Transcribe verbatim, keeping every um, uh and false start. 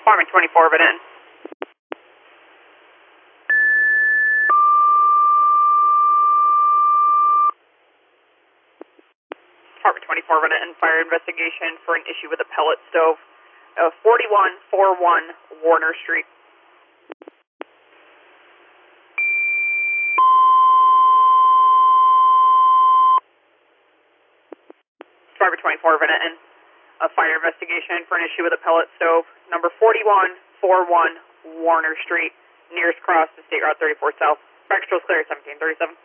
Department twenty-four, Vanette. Department twenty-four, Vanette, fire investigation for an issue with a pellet stove. Uh, forty-one forty-one Warner Street. Department twenty-four, Vanette, a fire investigation for an issue with a pellet stove. Number forty-one forty-one Warner Street, nearest cross to State Route thirty-four South. Fire control's clear at seventeen thirty-seven.